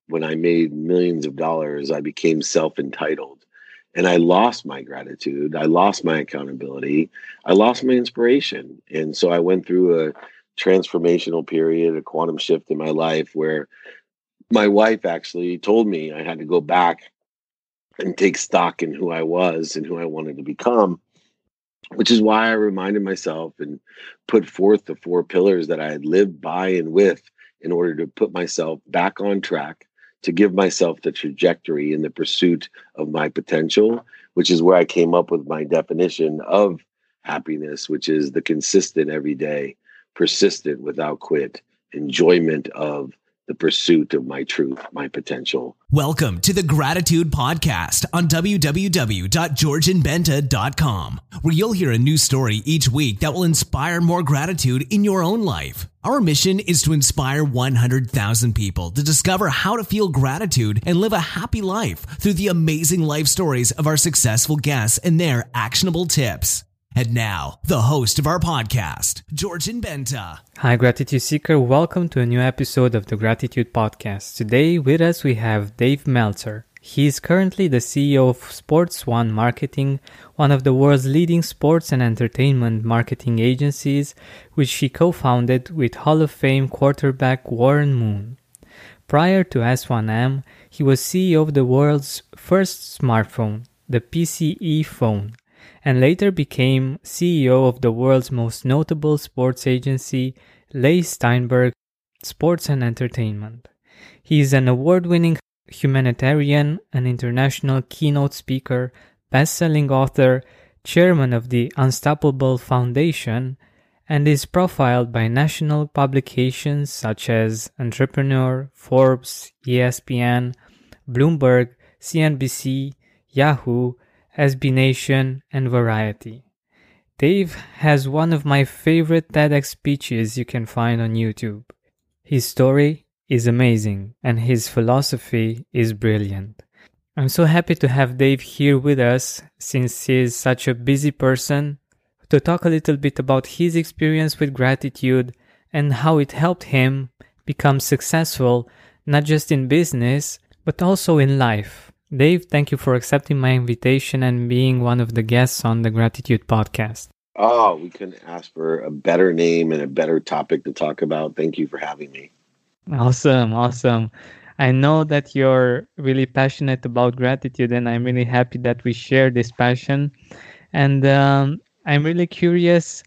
when I made millions of dollars, I became self-entitled. And I lost my gratitude. I lost my accountability. I lost my inspiration. And so I went through a transformational period, a quantum shift in my life where my wife actually told me I had to go back and take stock in who I was and who I wanted to become, which is why I reminded myself and put forth the four pillars that I had lived by and with in order to put myself back on track, to give myself the trajectory in the pursuit of my potential, which is where I came up with my definition of happiness, which is the consistent every day, persistent without quit, enjoyment of the pursuit of my truth, my potential. Welcome to the Gratitude Podcast on www.georgianbenta.com, where you'll hear a new story each week that will inspire more gratitude in your own life. Our mission is to inspire 100,000 people to discover how to feel gratitude and live a happy life through the amazing life stories of our successful guests and their actionable tips. And now, the host of our podcast, Georgian Benta. Hi, Gratitude Seeker. Welcome to a new episode of the Gratitude Podcast. Today with us we have Dave Meltzer. He is currently the CEO of Sports One Marketing, one of the world's leading sports and entertainment marketing agencies, which he co-founded with Hall of Fame quarterback Warren Moon. Prior to S1M, he was CEO of the world's first smartphone, the PCE phone, and later became CEO of the world's most notable sports agency, Leigh Steinberg Sports and Entertainment. He is an award-winning humanitarian, an international keynote speaker, best-selling author, chairman of the Unstoppable Foundation, and is profiled by national publications such as Entrepreneur, Forbes, ESPN, Bloomberg, CNBC, Yahoo, SB Nation, and Variety. Dave has one of my favorite TEDx speeches you can find on YouTube. His story is amazing, and his philosophy is brilliant. I'm so happy to have Dave here with us, since he is such a busy person, to talk a little bit about his experience with gratitude and how it helped him become successful, not just in business, but also in life. Dave, thank you for accepting my invitation and being one of the guests on the Gratitude Podcast. Oh, we couldn't ask for a better name and a better topic to talk about. Thank you for having me. Awesome. I know that you're really passionate about gratitude, and I'm really happy that we share this passion. And I'm really curious.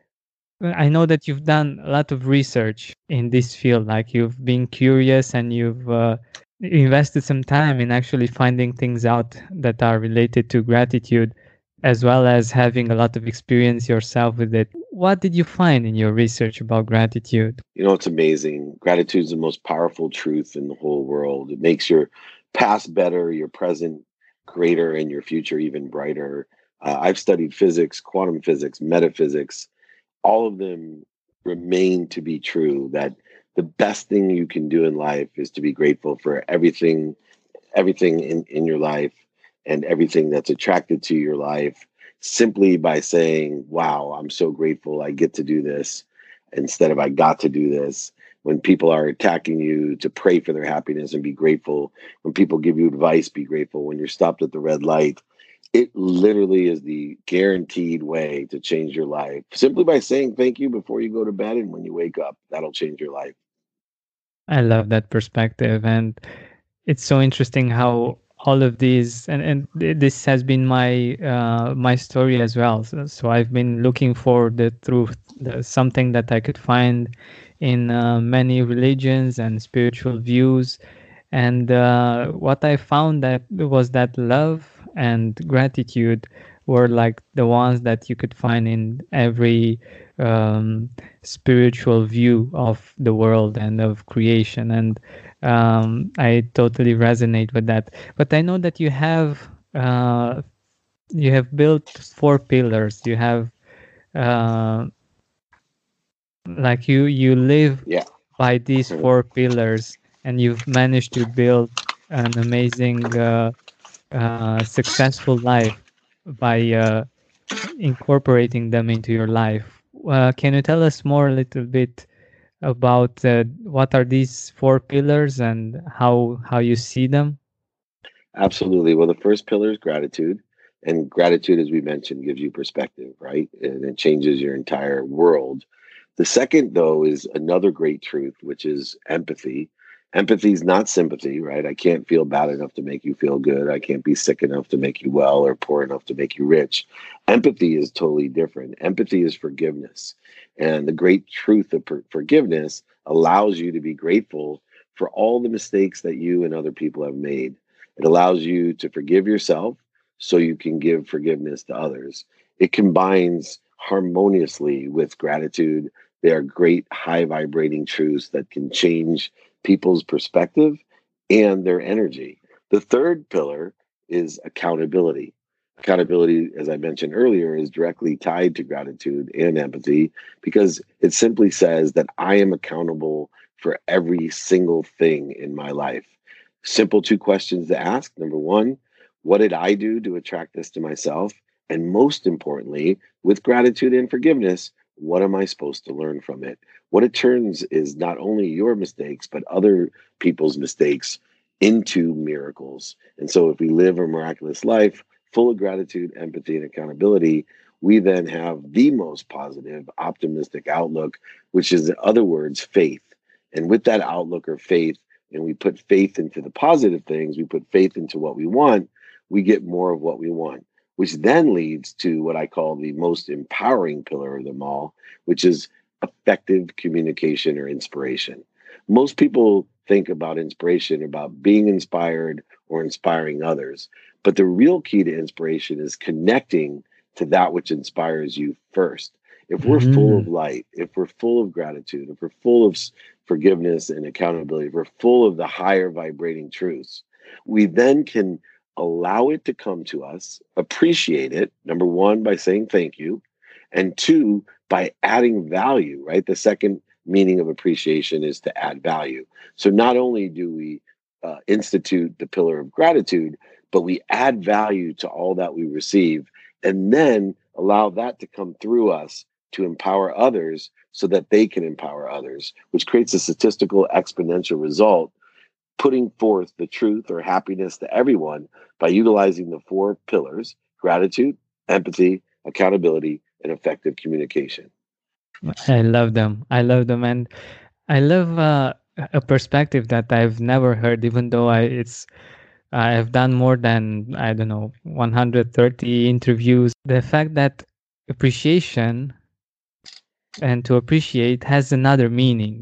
I know that you've done a lot of research in this field, like you've been curious and you've invested some time in actually finding things out that are related to gratitude, as well as having a lot of experience yourself with it. What did you find in your research about gratitude? You know, it's amazing. Gratitude is the most powerful truth in the whole world. It makes your past better, your present greater, and your future even brighter. I've studied physics, quantum physics, metaphysics. All of them remain to be true, that the best thing you can do in life is to be grateful for everything in your life and everything that's attracted to your life, simply by saying, wow, I'm so grateful I get to do this, instead of I got to do this. When people are attacking you, to pray for their happiness and be grateful. When people give you advice, be grateful. When you're stopped at the red light, it literally is the guaranteed way to change your life. Simply by saying thank you before you go to bed and when you wake up, that'll change your life. I love that perspective, and it's so interesting how all of these, and this has been my my story as well. So I've been looking for the truth, something that I could find in many religions and spiritual views, and what I found that was that love and gratitude were like the ones that you could find in every spiritual view of the world and of creation, and I totally resonate with that. But I know that you have built four pillars. You have like you live by these four pillars, and you've managed to build an amazing successful life by incorporating them into your life. Can you tell us more a little bit about what are these four pillars and how you see them? Absolutely. Well, the first pillar is gratitude. And gratitude, as we mentioned, gives you perspective, right? And it changes your entire world. The second, though, is another great truth, which is empathy. Empathy is not sympathy, right? I can't feel bad enough to make you feel good. I can't be sick enough to make you well or poor enough to make you rich. Empathy is totally different. Empathy is forgiveness. And the great truth of forgiveness allows you to be grateful for all the mistakes that you and other people have made. It allows you to forgive yourself so you can give forgiveness to others. It combines harmoniously with gratitude. They are great high vibrating truths that can change people's perspective and their energy. The third pillar is accountability. Accountability, as I mentioned earlier, is directly tied to gratitude and empathy because it simply says that I am accountable for every single thing in my life. Simple two questions to ask. Number one, what did I do to attract this to myself? And most importantly, with gratitude and forgiveness, what am I supposed to learn from it? What it turns is not only your mistakes, but other people's mistakes into miracles. And so if we live a miraculous life full of gratitude, empathy, and accountability, we then have the most positive, optimistic outlook, which is, in other words, faith. And with that outlook or faith, and we put faith into the positive things, we put faith into what we want, we get more of what we want, which then leads to what I call the most empowering pillar of them all, which is effective communication or inspiration. Most people think about inspiration, about being inspired or inspiring others. But the real key to inspiration is connecting to that which inspires you first. If we're full of Mm. light, if we're full of gratitude, if we're full of forgiveness and accountability, if we're full of the higher vibrating truths, we then can allow it to come to us, appreciate it, number one, by saying thank you, and two, by adding value, right? The second meaning of appreciation is to add value. So not only do we institute the pillar of gratitude, but we add value to all that we receive and then allow that to come through us to empower others so that they can empower others, which creates a statistical exponential result, putting forth the truth or happiness to everyone by utilizing the four pillars: gratitude, empathy, accountability, and effective communication. I love them. I love them, and I love a perspective that I've never heard. Even though I have done more than, I don't know, 130 interviews. The fact that appreciation and to appreciate has another meaning,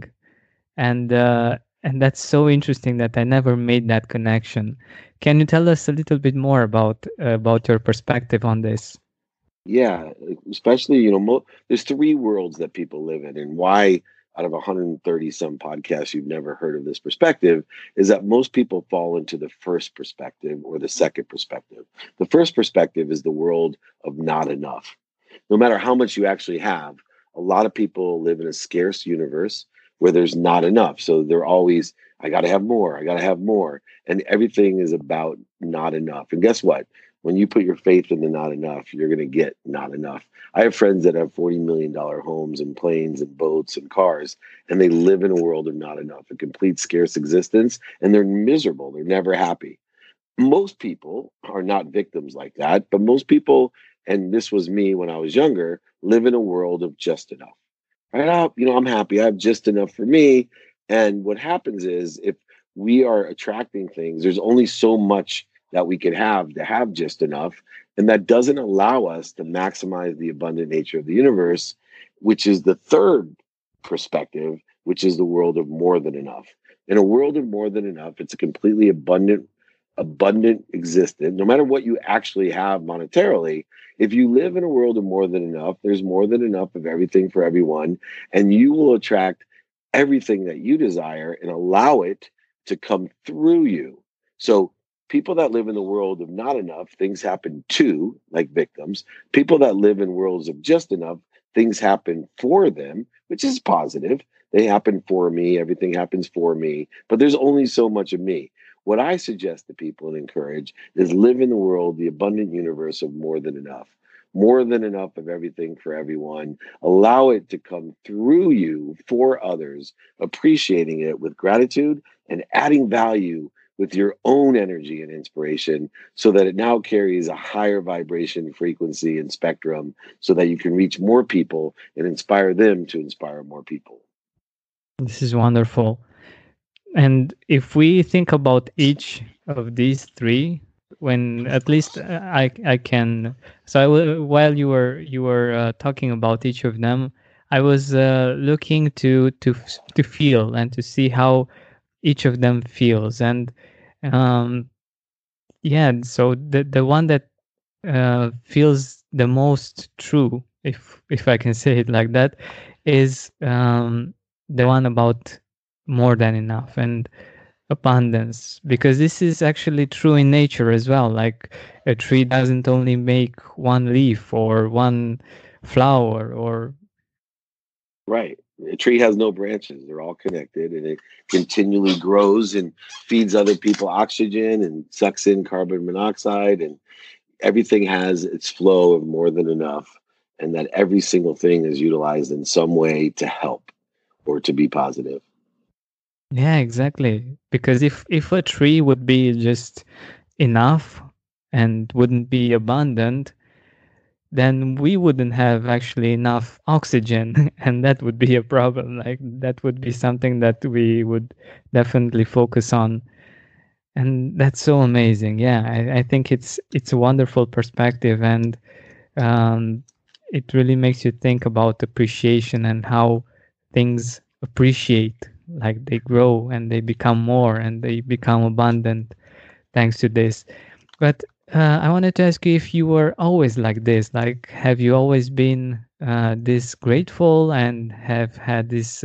and that's so interesting that I never made that connection. Can you tell us a little bit more about your perspective on this? Yeah, especially, there's three worlds that people live in. And why, out of 130 some podcasts, you've never heard of this perspective is that most people fall into the first perspective or the second perspective. The first perspective is the world of not enough. No matter how much you actually have, a lot of people live in a scarce universe where there's not enough. So they're always, I got to have more, I got to have more. And everything is about not enough. And guess what? When you put your faith in the not enough, you're going to get not enough. I have friends that have $40 million homes and planes and boats and cars, and they live in a world of not enough, a complete scarce existence, and they're miserable. They're never happy. Most people are not victims like that, but most people, and this was me when I was younger, live in a world of just enough. Right? I'm happy. I have just enough for me. And what happens is if we are attracting things, there's only so much that we can have to have just enough. And that doesn't allow us to maximize the abundant nature of the universe, which is the third perspective, which is the world of more than enough. In a world of more than enough, it's a completely abundant existence. No matter what you actually have monetarily, if you live in a world of more than enough, there's more than enough of everything for everyone, and you will attract everything that you desire and allow it to come through you. So people that live in the world of not enough, things happen to, like victims. People that live in worlds of just enough, things happen for them, which is positive. They happen for me, everything happens for me, but there's only so much of me. What I suggest to people and encourage is live in the world, the abundant universe of more than enough. more than enough of everything for everyone. Allow it to come through you for others, appreciating it with gratitude and adding value with your own energy and inspiration so that it now carries a higher vibration, frequency, and spectrum so that you can reach more people and inspire them to inspire more people. This is wonderful. And if we think about each of these three, when at least I can, so while you were talking about each of them, I was looking to feel and to see how each of them feels, and um, yeah, so the one that feels the most true, if I can say it like that, is the one about more than enough and abundance, because this is actually true in nature as well. Like a tree doesn't only make one leaf or one flower or Right. A tree has no branches. They're all connected and it continually grows and feeds other people oxygen and sucks in carbon monoxide, and everything has its flow of more than enough, and that every single thing is utilized in some way to help or to be positive. yeah, exactly. Because if a tree would be just enough and wouldn't be abundant, then we wouldn't have actually enough oxygen, and that would be a problem. Like that would be something that we would definitely focus on, and that's so amazing. Yeah, I think it's a wonderful perspective, and um, it really makes you think about appreciation and how things appreciate, like they grow and they become more and they become abundant thanks to this. But I wanted to ask you if you were always like this. Like, have you always been this grateful and have had this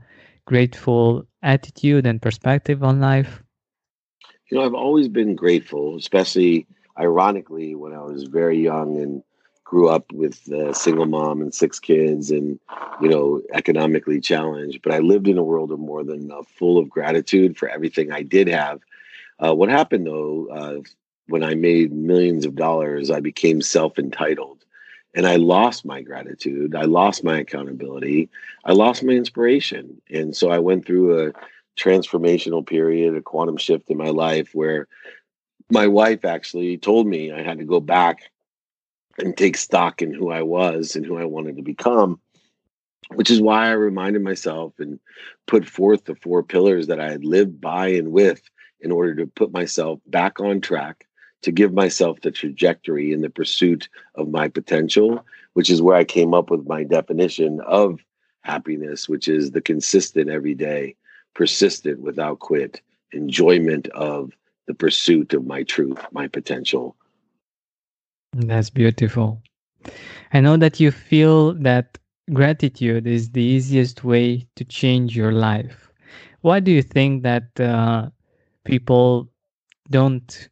grateful attitude and perspective on life? I've always been grateful, especially ironically when I was very young and grew up with a single mom and six kids and, economically challenged. But I lived in a world of more than enough, full of gratitude for everything I did have. What happened though, when I made millions of dollars, I became self entitled and I lost my gratitude. I lost my accountability. I lost my inspiration. And so I went through a transformational period, a quantum shift in my life where my wife actually told me I had to go back and take stock in who I was and who I wanted to become, which is why I reminded myself and put forth the four pillars that I had lived by and with in order to put myself back on track, to give myself the trajectory in the pursuit of my potential, which is where I came up with my definition of happiness, which is the consistent every day, persistent without quit, enjoyment of the pursuit of my truth, my potential. That's beautiful. I know that you feel that gratitude is the easiest way to change your life. Why do you think that people don't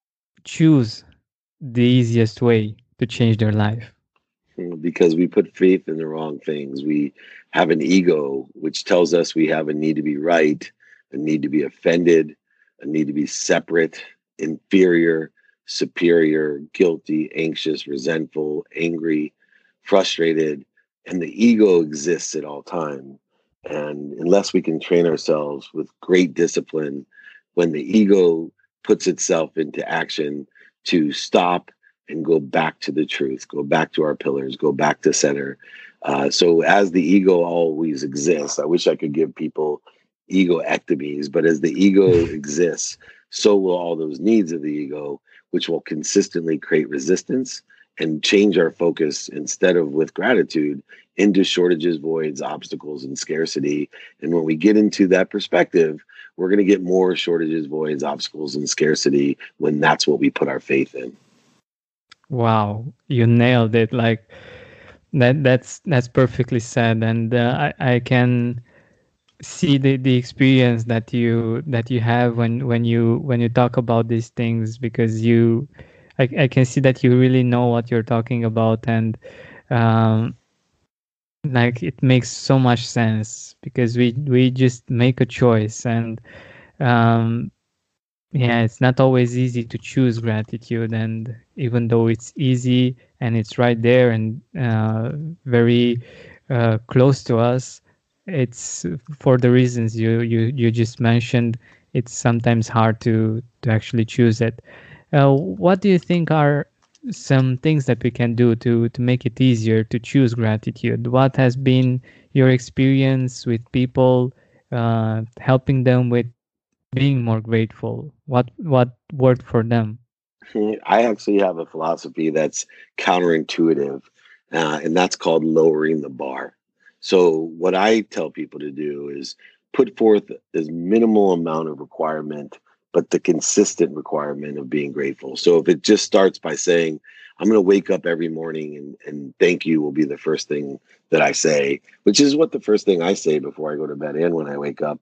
choose the easiest way to change their life? Because we put faith in the wrong things. We have an ego which tells us we have a need to be right, a need to be offended, a need to be separate, inferior, superior, guilty, anxious, resentful, angry, frustrated, and the ego exists at all time. And unless we can train ourselves with great discipline, when the ego puts itself into action to stop and go back to the truth, go back to our pillars, go back to center. So as the ego always exists, I wish I could give people egoectomies, but as the ego exists, so will all those needs of the ego, which will consistently create resistance and change our focus instead of with gratitude into shortages, voids, obstacles, and scarcity. And when we get into that perspective, we're going to get more shortages, voids, obstacles, and scarcity when that's what we put our faith in. Wow, you nailed it. Like that's perfectly said, and I can see the experience that you have when you talk about these things, because I can see that you really know what you're talking about, and um, like it makes so much sense because we just make a choice, and um, Yeah, it's not always easy to choose gratitude, and even though it's easy and it's right there and very close to us, it's for the reasons you just mentioned. It's sometimes hard to actually choose it. What do you think are some things that we can do to make it easier to choose gratitude? What has been your experience with people helping them with being more grateful? What worked for them? I actually have a philosophy that's counterintuitive, and that's called lowering the bar. So, what I tell people to do is put forth as minimal amount of requirement, but the consistent requirement of being grateful. So, if it just starts by saying, I'm going to wake up every morning and thank you will be the first thing that I say, which is what the first thing I say before I go to bed and when I wake up.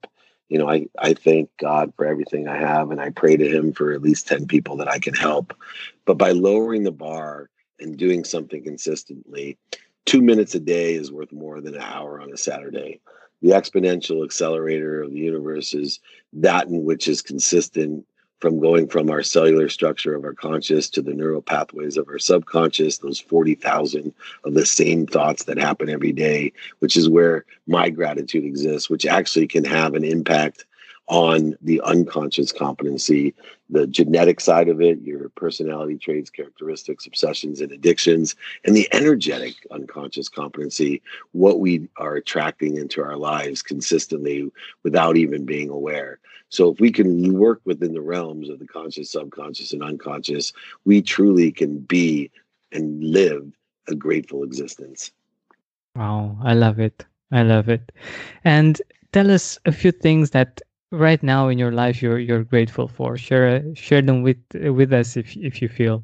I thank God for everything I have and I pray to him for at least 10 people that I can help. But by lowering the bar and doing something consistently, 2 minutes a day is worth more than an hour on a Saturday. The exponential accelerator of the universe is that in which is consistent from going from our cellular structure of our conscious to the neural pathways of our subconscious, those 40,000 of the same thoughts that happen every day, which is where my gratitude exists, which actually can have an impact on the unconscious competency, the genetic side of it, your personality traits, characteristics, obsessions, and addictions, and the energetic unconscious competency, what we are attracting into our lives consistently without even being aware. So if we can work within the realms of the conscious, subconscious, and unconscious, we truly can be and live a grateful existence. Wow, I love it. I love it. And tell us a few things that right now in your life you're grateful for. Share them with us if you feel.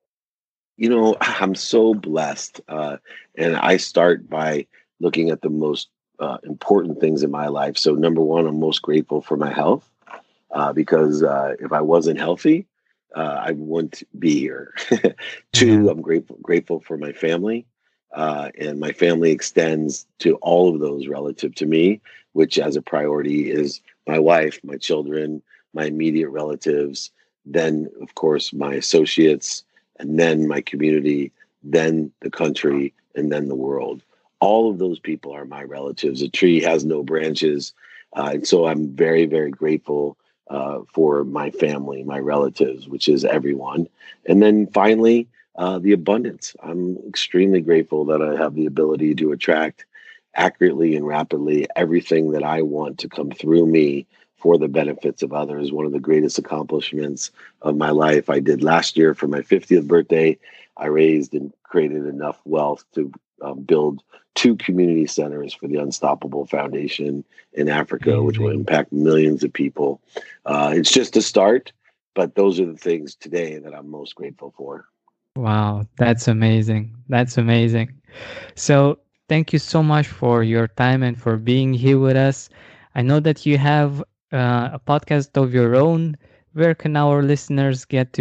I'm so blessed. And I start by looking at the most important things in my life. So, number one, I'm most grateful for my health because if I wasn't healthy, I wouldn't be here. Yeah. Two, I'm grateful for my family. And my family extends to all of those relative to me, which as a priority is my wife, my children, my immediate relatives, then, of course, my associates, and then my community, then the country, and then the world. All of those people are my relatives. A tree has no branches. And so I'm very, very grateful for my family, my relatives, which is everyone. And then finally, the abundance. I'm extremely grateful that I have the ability to attract accurately and rapidly everything that I want to come through me for the benefits of others. One of the greatest accomplishments of my life I did last year for my 50th birthday. I raised and created enough wealth to build 2 community centers for the Unstoppable Foundation in Africa, which will Amazing. impact millions of people. It's just a start, but those are the things today that I'm most grateful for. Wow, that's amazing. That's amazing. So, thank you so much for your time and for being here with us. I know that you have a podcast of your own. Where can our listeners get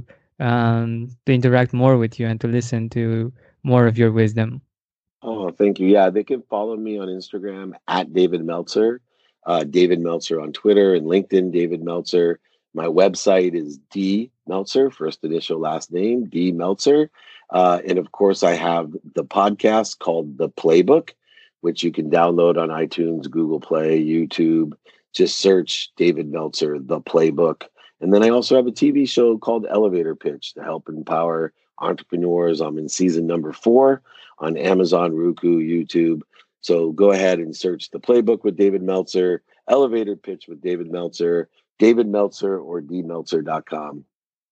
to interact more with you and to listen to more of your wisdom? Oh, thank you. Yeah, they can follow me on Instagram at David Meltzer, David Meltzer on Twitter and LinkedIn, David Meltzer. My website is D Meltzer, first initial, last name, D Meltzer. And of course, I have the podcast called The Playbook, which you can download on iTunes, Google Play, YouTube. Just search David Meltzer, The Playbook. And then I also have a TV show called Elevator Pitch to help empower entrepreneurs. I'm in season number 4 on Amazon, Roku, YouTube. So go ahead and search The Playbook with David Meltzer, Elevator Pitch with David Meltzer, or dmeltzer.com.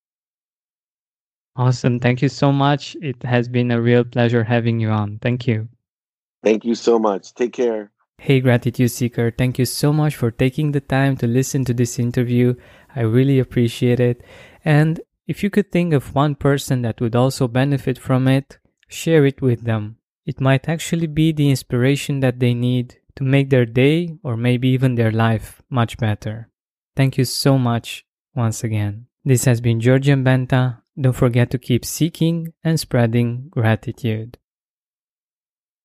Awesome. Thank you so much. It has been a real pleasure having you on. Thank you. Thank you so much. Take care. Hey, Gratitude Seeker, thank you so much for taking the time to listen to this interview. I really appreciate it. And if you could think of one person that would also benefit from it, share it with them. It might actually be the inspiration that they need to make their day or maybe even their life much better. Thank you so much once again. This has been Georgian Benta. Don't forget to keep seeking and spreading gratitude.